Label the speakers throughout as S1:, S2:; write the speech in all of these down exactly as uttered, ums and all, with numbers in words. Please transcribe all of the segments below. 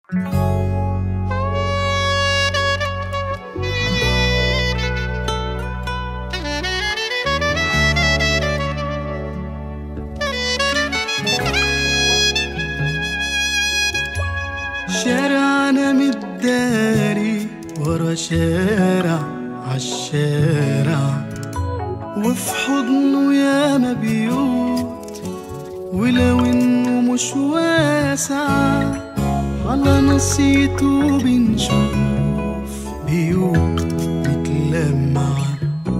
S1: شارعنا متداري ورا شارع عالشارع، وفي حضنه ياما بيوت، ولو انه مش واسع على نصيته بنشوف بيوت متلمعة،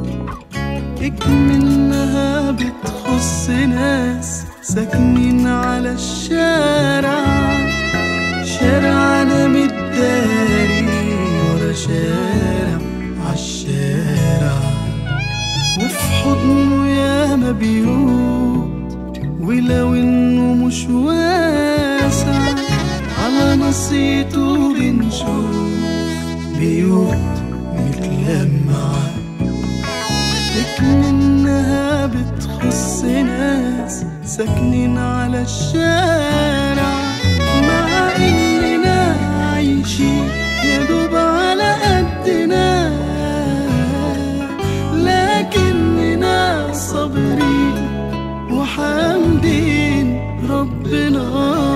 S1: اكمنها بتخص ناس ساكنين على الشارع. شارعنا متداري ورا شارع عالشارع، وفي حضنه ياما بيوت، ولو انه مش واسع على نصيته بنشوف بيوت متلمعة، اكمنها بتخص ناس ساكنين على الشارع. مع اننا عايشين يدوب على قدنا، لكننا صابرين وحامدين ربنا.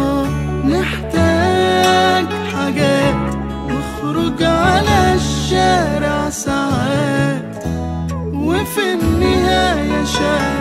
S1: نحتاج حاجات نخرج على الشارع ساعات، وفي النهاية شارع